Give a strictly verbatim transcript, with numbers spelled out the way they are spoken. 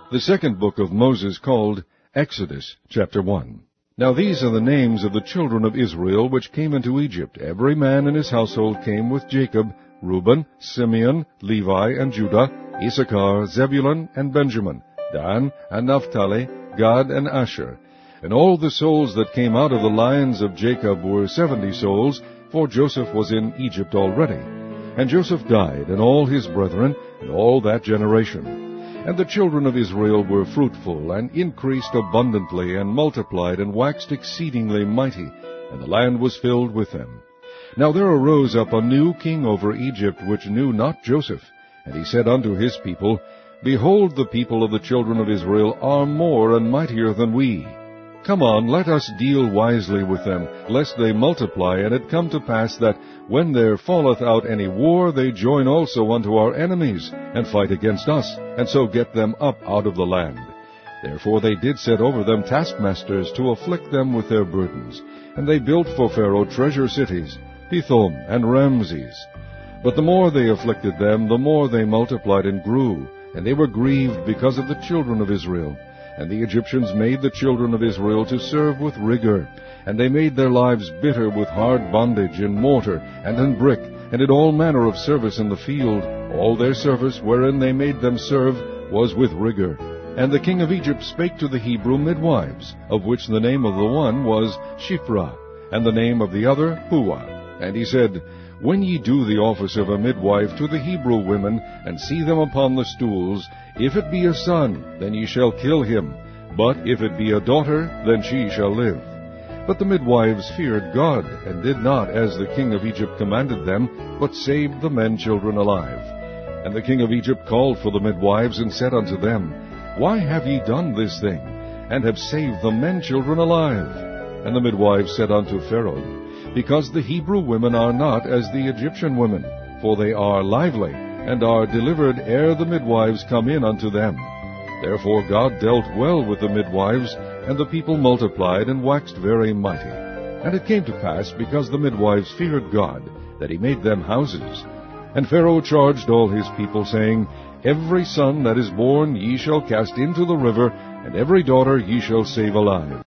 The second book of Moses, called Exodus, chapter one. Now these are the names of the children of Israel which came into Egypt. Every man in his household came with Jacob: Reuben, Simeon, Levi, and Judah, Issachar, Zebulun, and Benjamin, Dan, and Naphtali, Gad, and Asher. And all the souls that came out of the lions of Jacob were seventy souls, for Joseph was in Egypt already. And Joseph died, and all his brethren, and all that generation. And the children of Israel were fruitful, and increased abundantly, and multiplied, and waxed exceedingly mighty, and the land was filled with them. Now there arose up a new king over Egypt, which knew not Joseph. And he said unto his people, Behold, the people of the children of Israel are more and mightier than we. Come on, let us deal wisely with them, lest they multiply. And it come to pass that, when there falleth out any war, they join also unto our enemies, and fight against us, and so get them up out of the land. Therefore they did set over them taskmasters, to afflict them with their burdens. And they built for Pharaoh treasure cities, Pithom and Ramses. But the more they afflicted them, the more they multiplied and grew, and they were grieved because of the children of Israel. And the Egyptians made the children of Israel to serve with rigor, and they made their lives bitter with hard bondage in mortar and in brick, and in all manner of service in the field. All their service wherein they made them serve was with rigor. And the king of Egypt spake to the Hebrew midwives, of which the name of the one was Shiphrah, and the name of the other Puah. And he said, When ye do the office of a midwife to the Hebrew women, and see them upon the stools, if it be a son, then ye shall kill him, but if it be a daughter, then she shall live. But the midwives feared God, and did not as the king of Egypt commanded them, but saved the men children alive. And the king of Egypt called for the midwives, and said unto them, Why have ye done this thing, and have saved the men children alive? And the midwives said unto Pharaoh, Because the Hebrew women are not as the Egyptian women, for they are lively, and are delivered ere the midwives come in unto them. Therefore God dealt well with the midwives, and the people multiplied, and waxed very mighty. And it came to pass, because the midwives feared God, that he made them houses. And Pharaoh charged all his people, saying, Every son that is born ye shall cast into the river, and every daughter ye shall save alive.